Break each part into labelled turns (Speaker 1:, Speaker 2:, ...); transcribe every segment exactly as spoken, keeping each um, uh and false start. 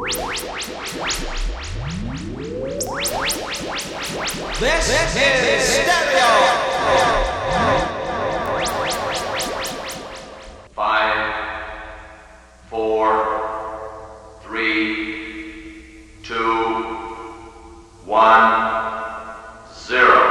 Speaker 1: This is Stereo.
Speaker 2: Five, four, three, two, one, zero.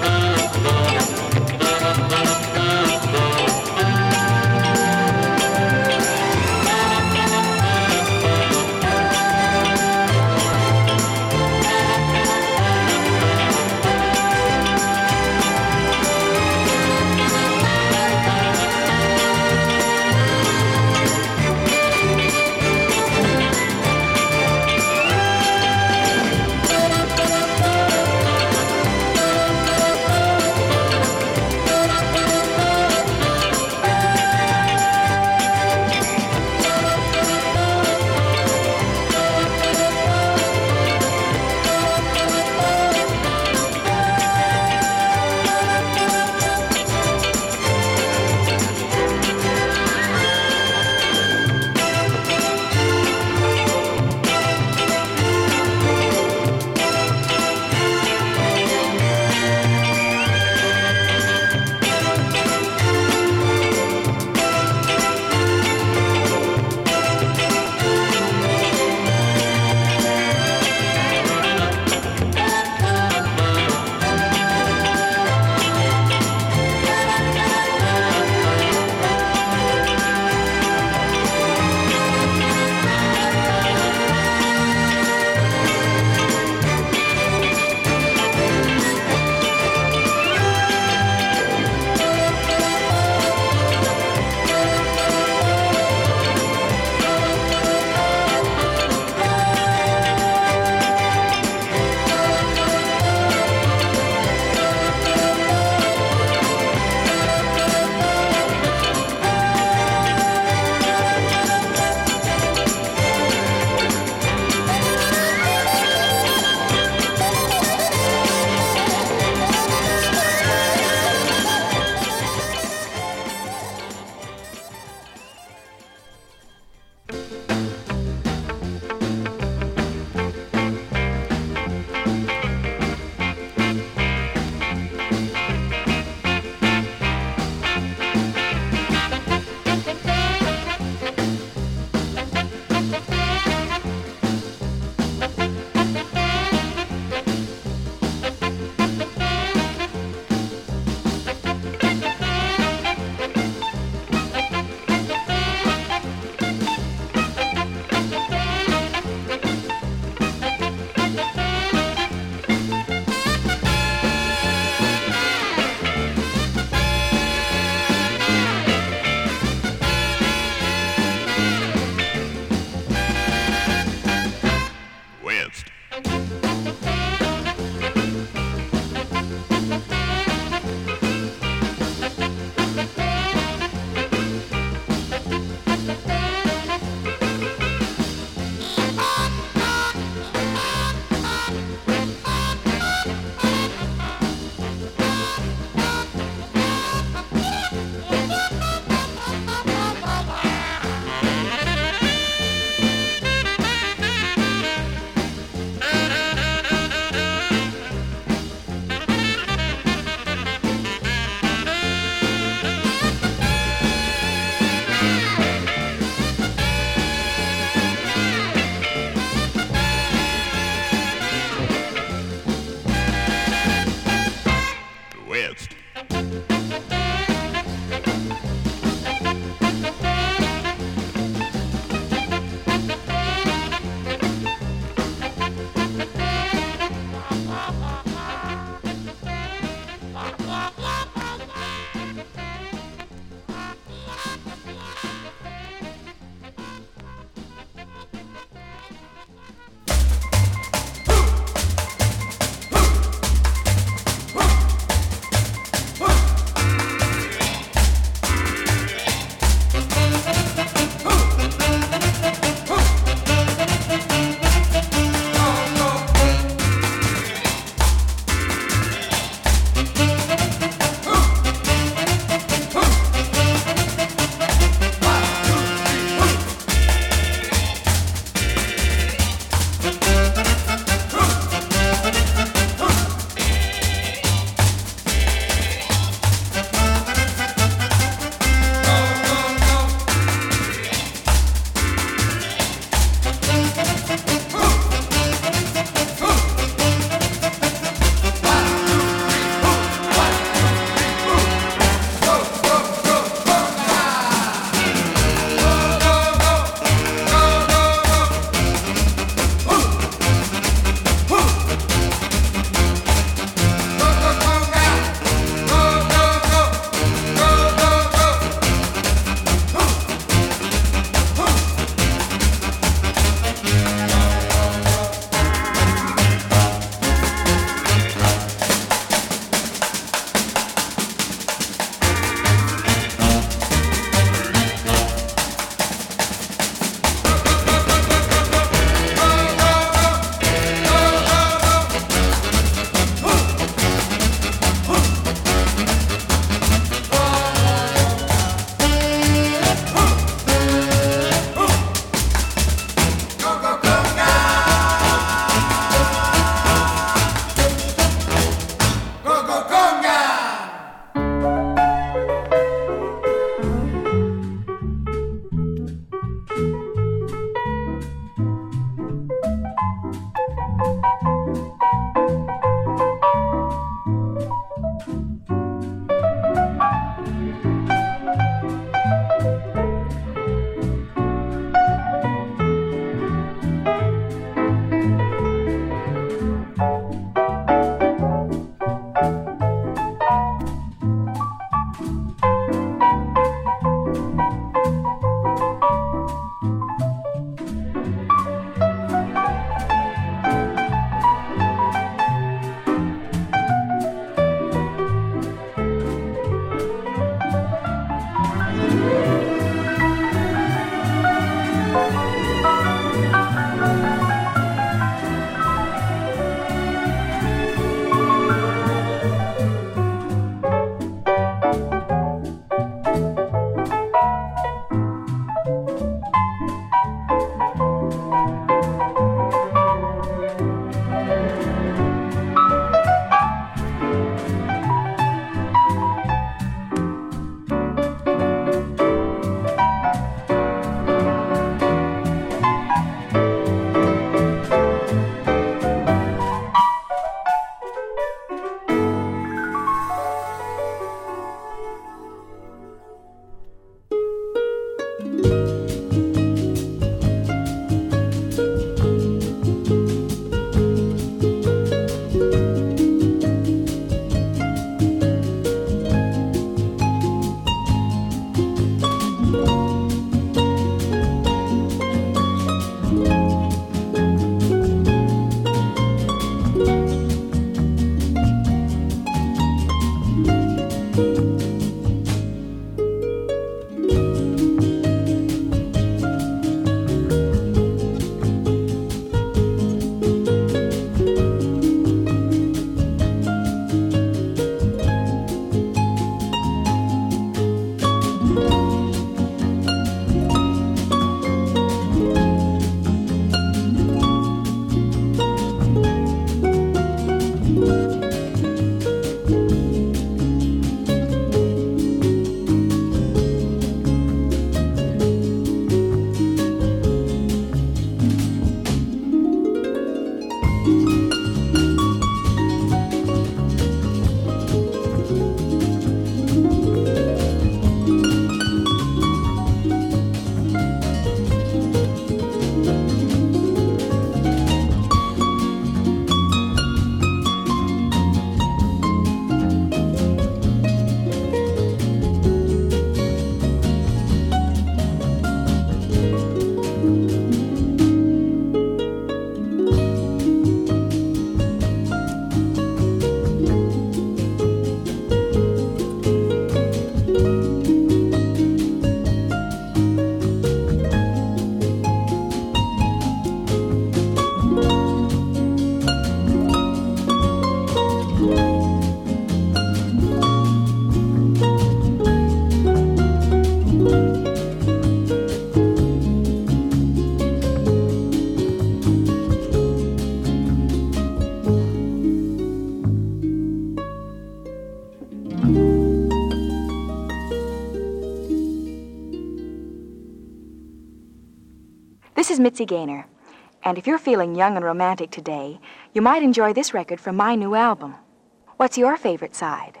Speaker 3: is Mitzi Gaynor, and if you're feeling young and romantic today, you might enjoy this record from my new album. What's your favorite side?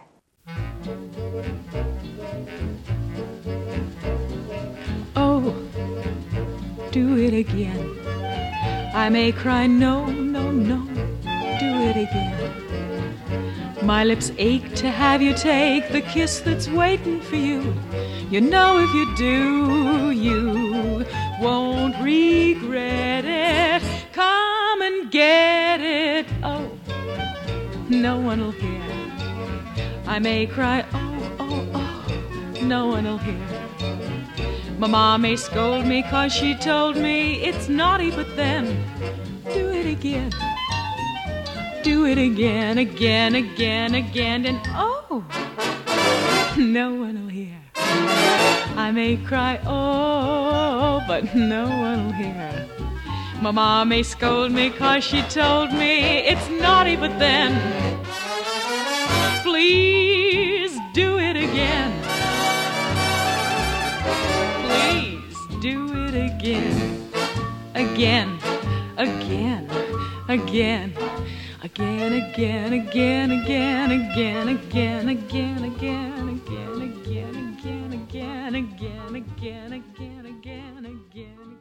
Speaker 4: Oh, do it again. I may cry, no, no, no, do it again. My lips ache to have you take the kiss that's waiting for you. You know if you do, you won't regret it. Come and get it. Oh, no one'll hear. I may cry, oh, oh, oh, no one'll hear. Mama may scold me 'cause she told me it's naughty, but then do it again. Do it again, again, again, again, and oh, no one'll hear. I may cry, oh, but no one'll hear. Mama may scold me 'cause she told me it's naughty, but then please do it again. Please do it again. Again, again, again. Again, again, again, again, again, again, again, again, again, again, again, again, again, again, again, again, again, again,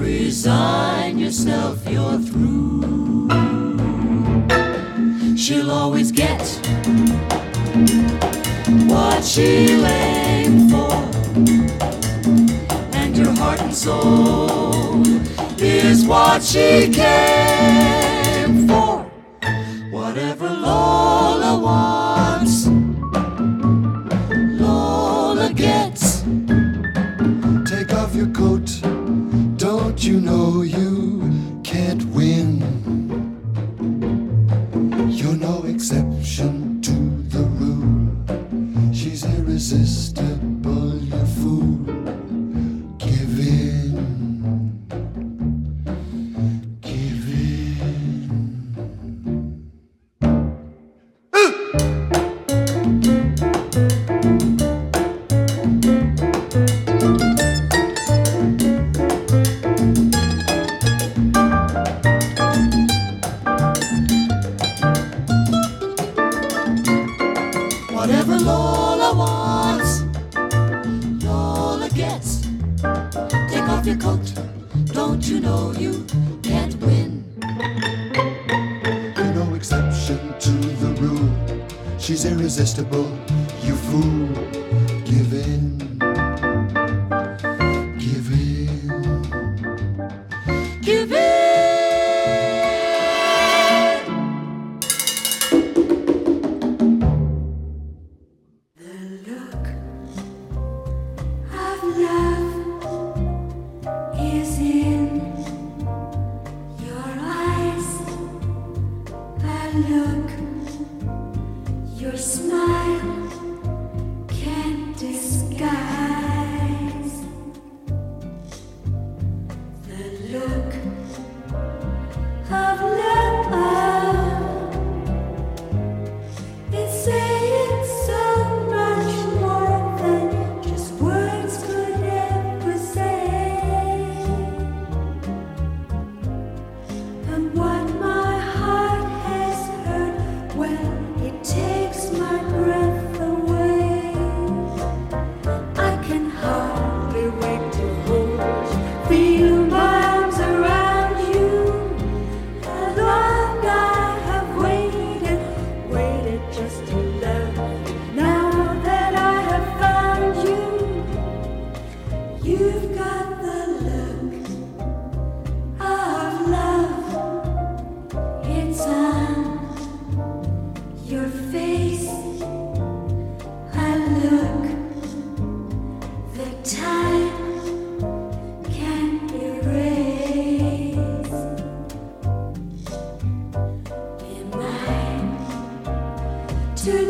Speaker 5: Resign yourself, you're through. She'll always get what she'll aim for, and your heart and soul is what she came for. Whatever Lola wants, Lola gets.
Speaker 6: Take off your coat, don't you know you can't win? You're no exception to the rule. She's irresistible, you fool. Give in. Give in.
Speaker 5: Whatever Lola wants, Lola gets. Take off your coat, don't you know you can't win?
Speaker 6: You're no exception to the rule. She's irresistible, you fool. Give in. Give in.
Speaker 5: Give in.
Speaker 7: Look, your smile can't disguise the look of love. It's saying so much more than just words could ever say. And what my heart has heard, well, it takes my breath away. I can hardly wait to hold you, feel my arms around you. How long I have waited, waited just to love you. Now that I have found you, you've got the look of love. It's on your face. I look, the time can't erase. Be mine to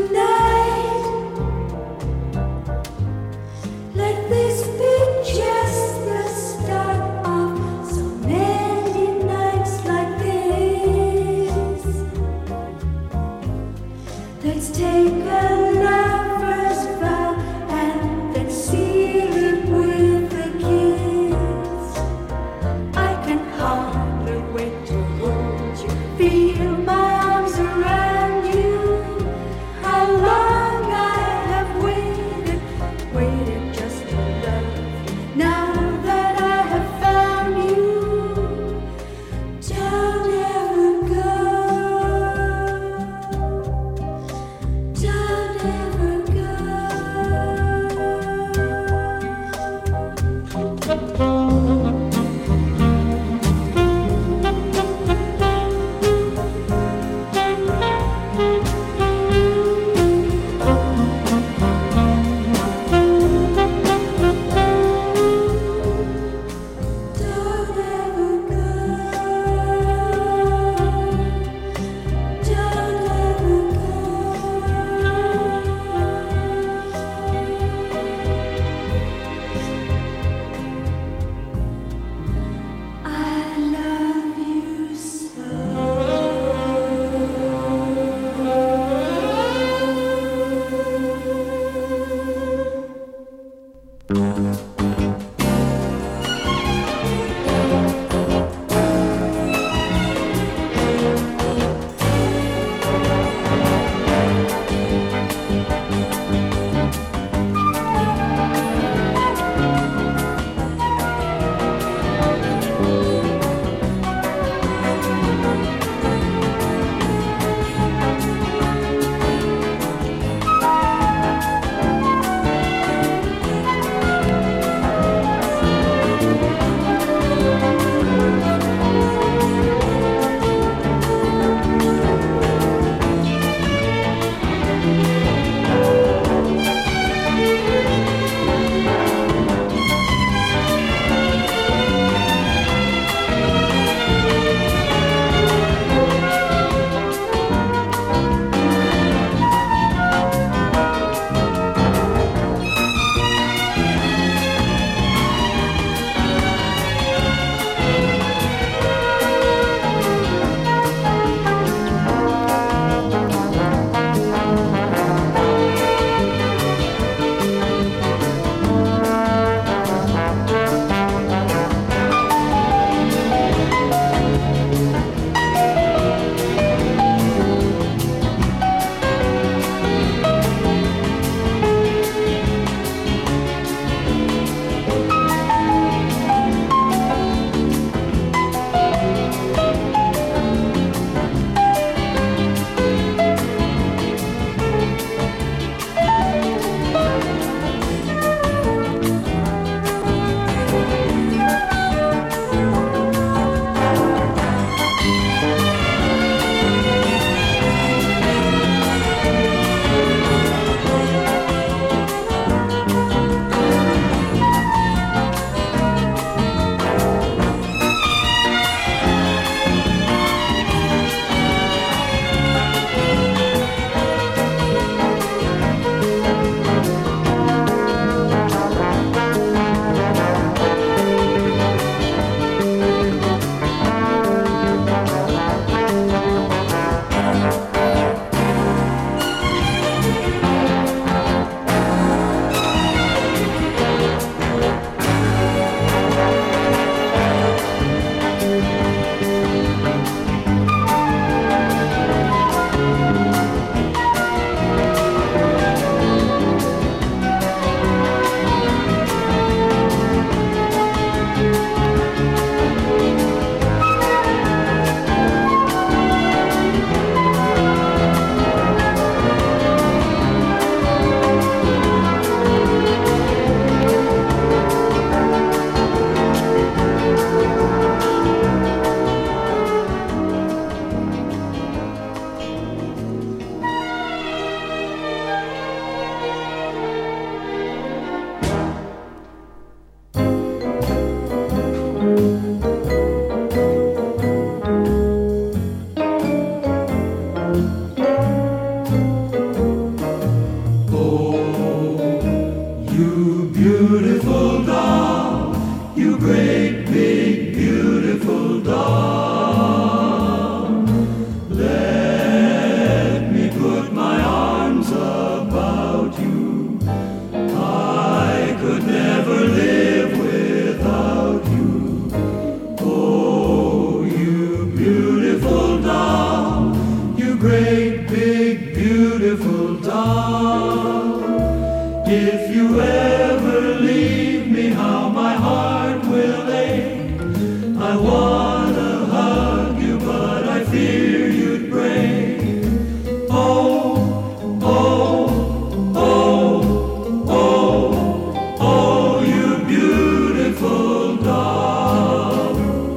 Speaker 8: beautiful doll. If you ever leave me, how my heart will ache. I wanna hug you, but I fear you'd break. Oh, oh, oh, oh, oh, you beautiful doll.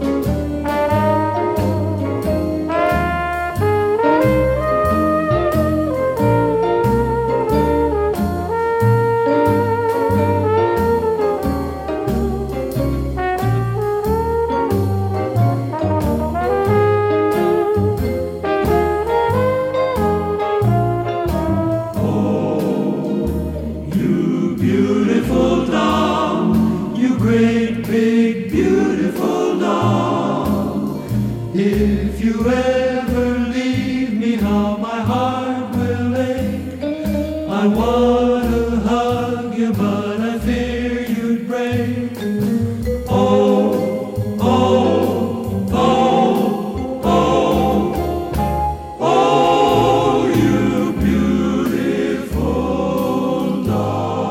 Speaker 8: Beautiful doll, you great big beautiful doll. If you ever leave me, how my heart will ache. I wanna hug you, but I fear you'd break. Oh, oh, oh, oh, oh, you beautiful doll.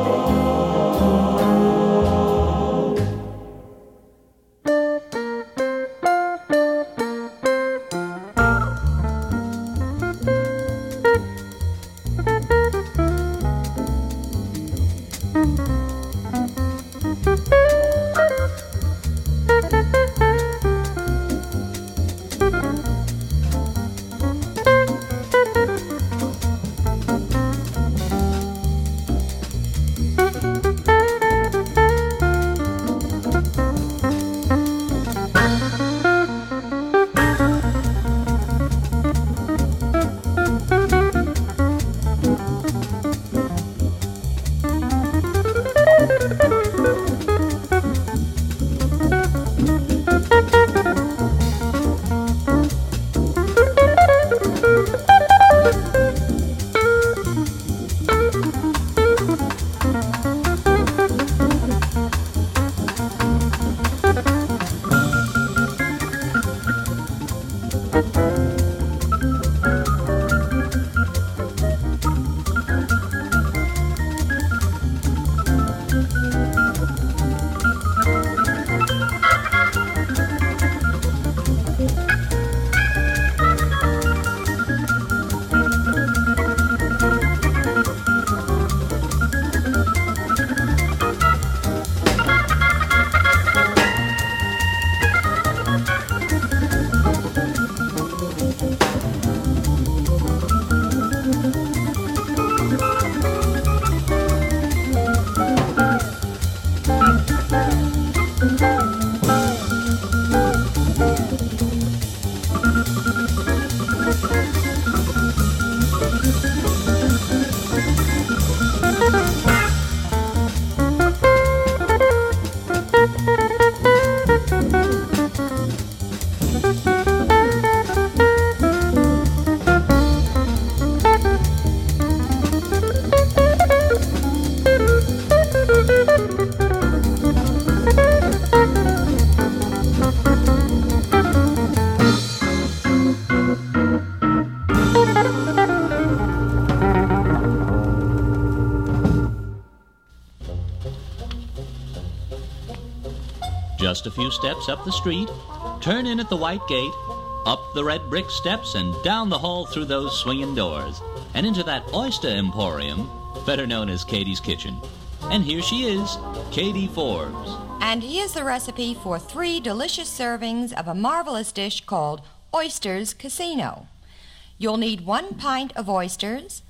Speaker 9: Just a few steps up the street, turn in at the white gate, up the red brick steps, and down the hall through those swinging doors, and into that oyster emporium, better known as Katie's Kitchen. And here she is, Katie Forbes.
Speaker 10: And here's the recipe for three delicious servings of a marvelous dish called Oysters Casino. You'll need one pint of oysters,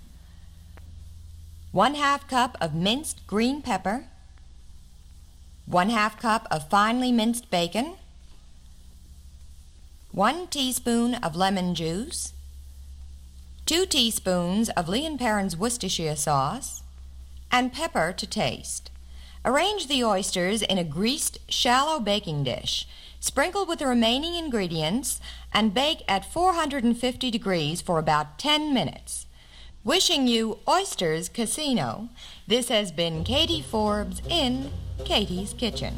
Speaker 10: one half cup of minced green pepper, one half cup of finely minced bacon, one teaspoon of lemon juice, two teaspoons of Lee and Perrins Worcestershire sauce, and pepper to taste. Arrange the oysters in a greased, shallow baking dish. Sprinkle with the remaining ingredients and bake at four hundred fifty degrees for about ten minutes. Wishing you Oysters Casino, this has been Katie Forbes in Katie's Kitchen.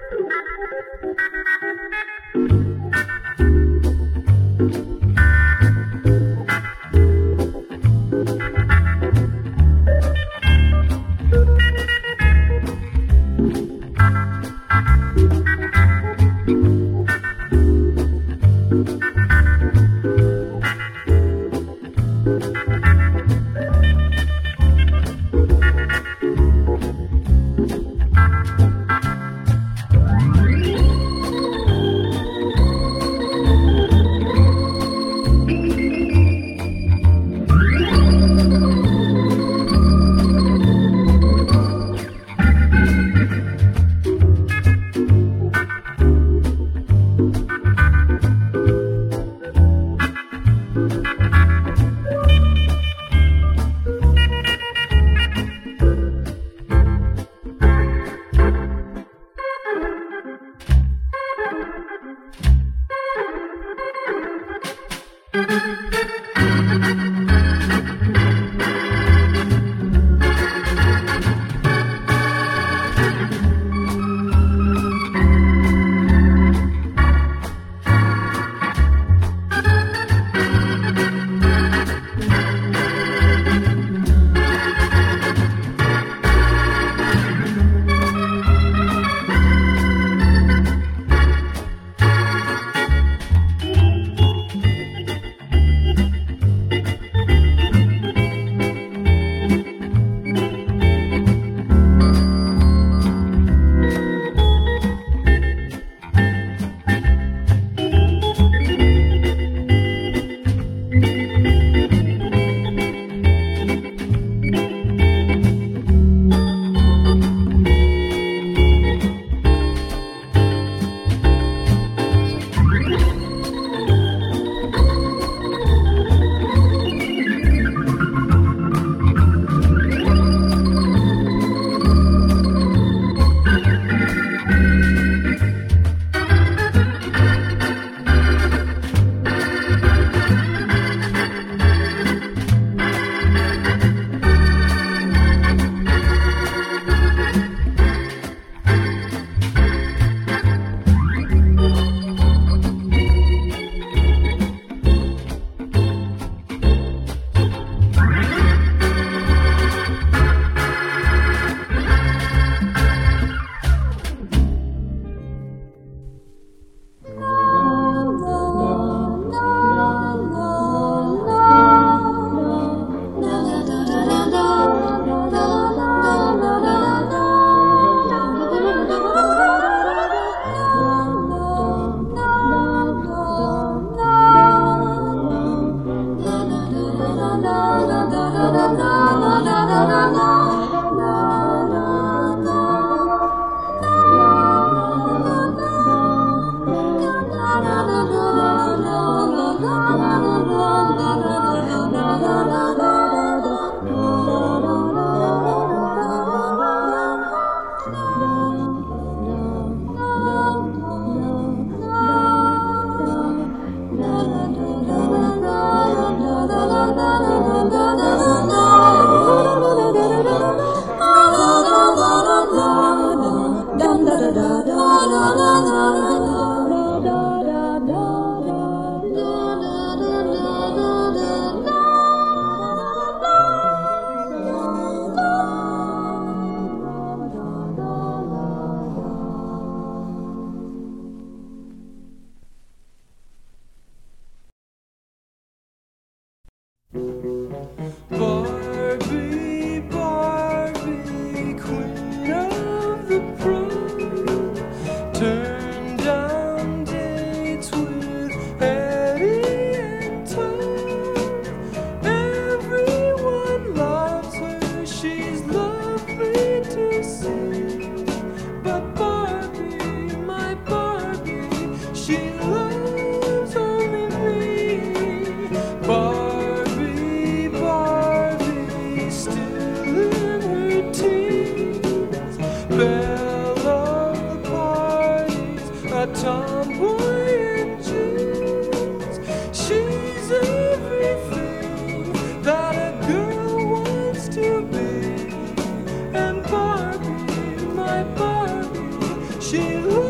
Speaker 8: She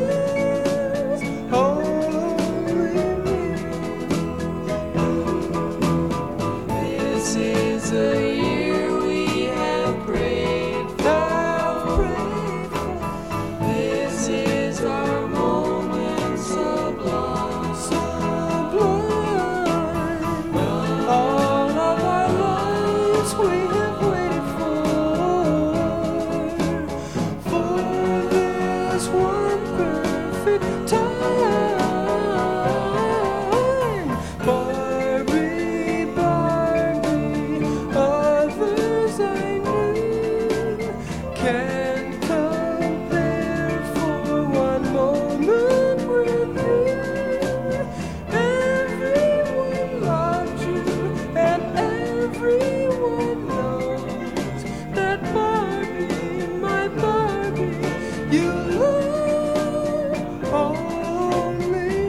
Speaker 8: perfect time. Barbie, Barbie, others I knew can't compare for one moment with you. Everyone loved you, and everyone knows that Barbie, my Barbie, you love only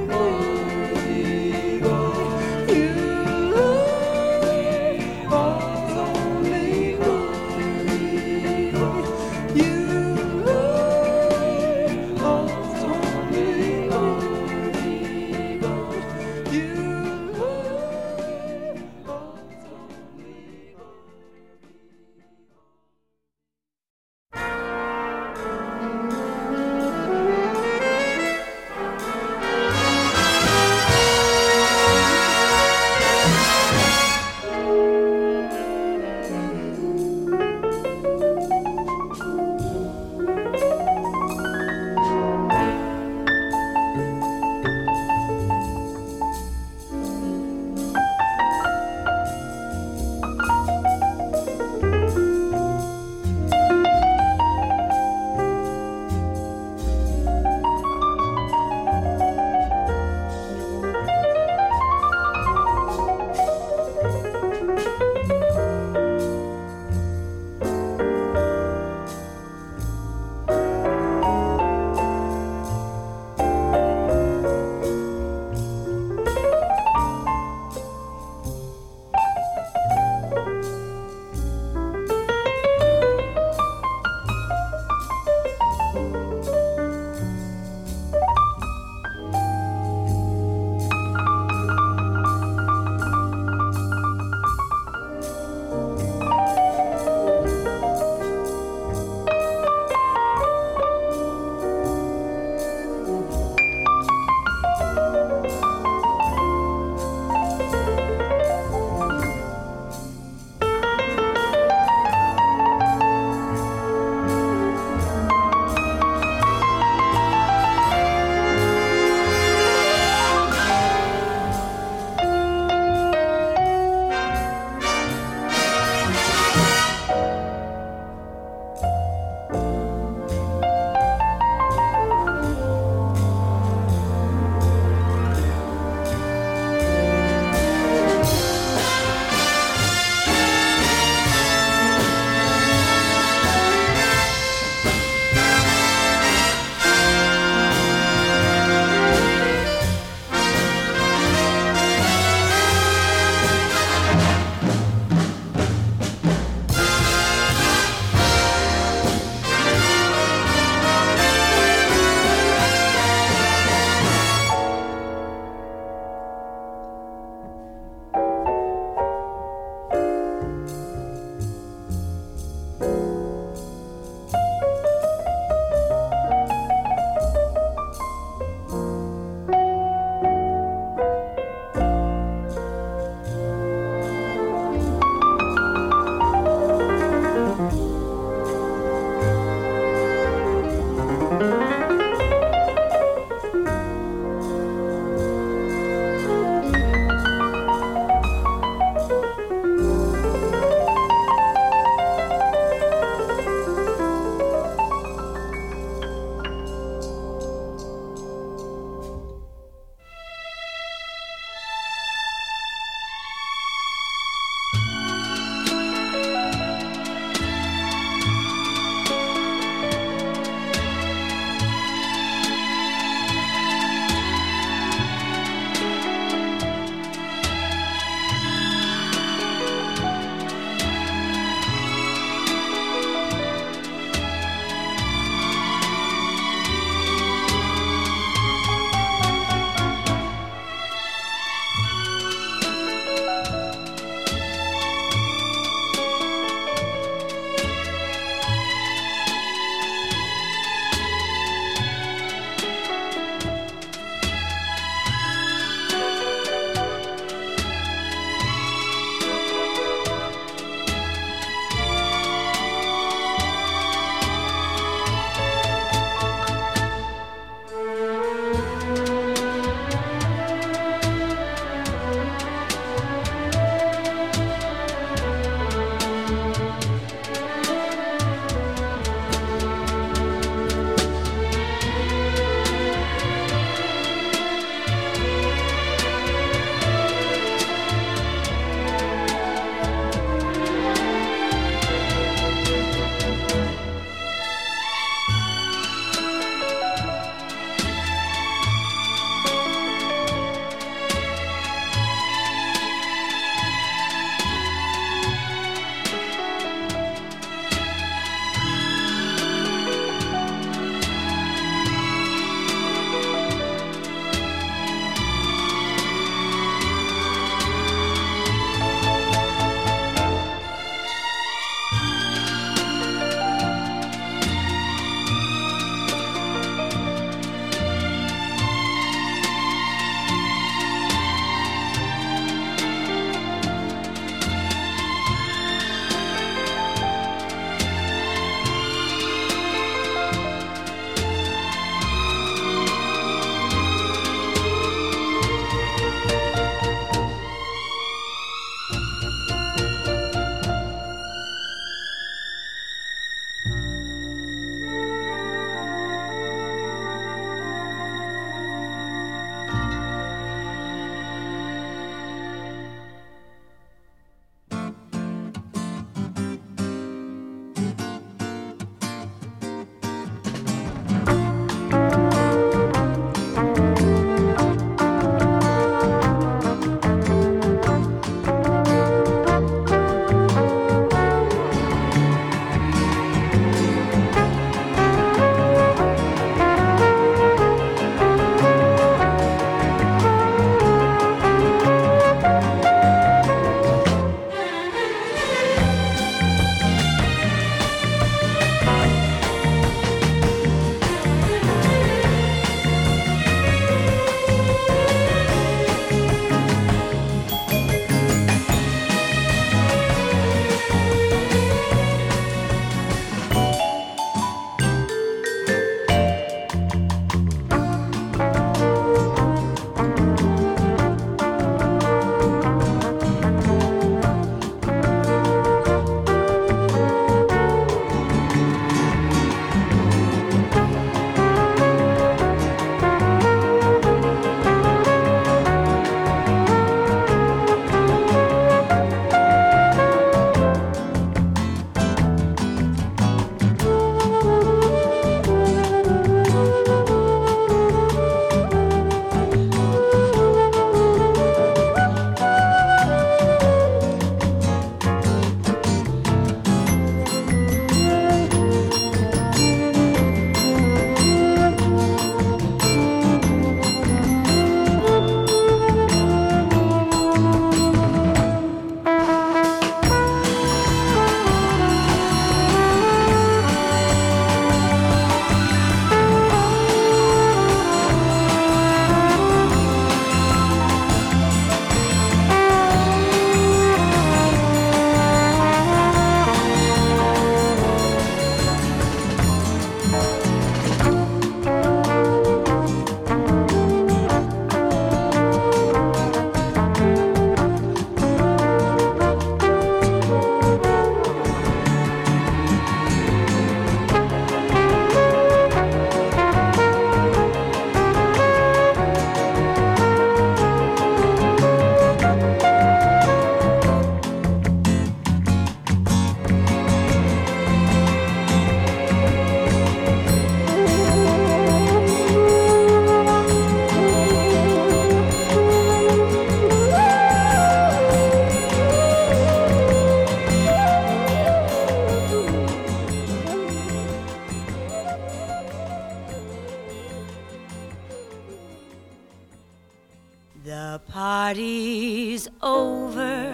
Speaker 5: The party's over.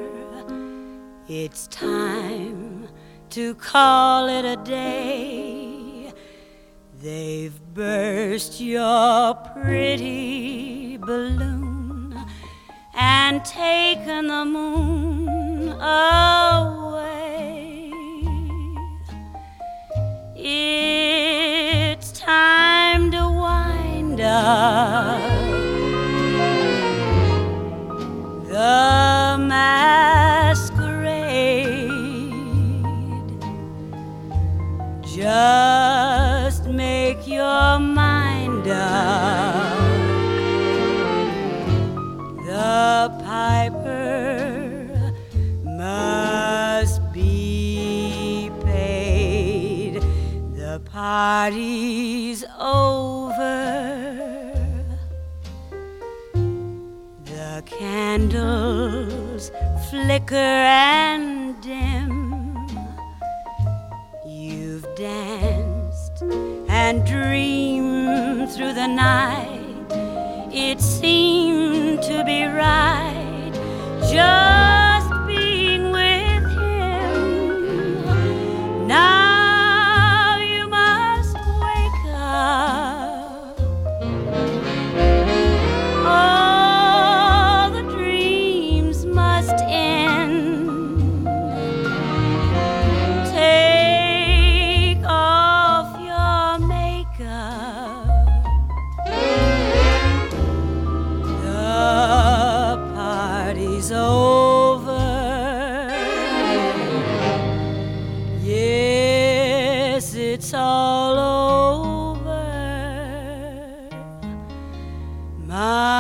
Speaker 5: It's time to call it a day. They've burst your pretty balloon and taken the moon away. It's time to wind up the masquerade. Just make your mind up. The piper must be paid. The party's over. The candles flicker and dim. You've danced and dreamed through the night. It seemed to be right just being with him. Now you must wake up. All the dreams must end. Take off your makeup. The party's over. Yes, it's all over. My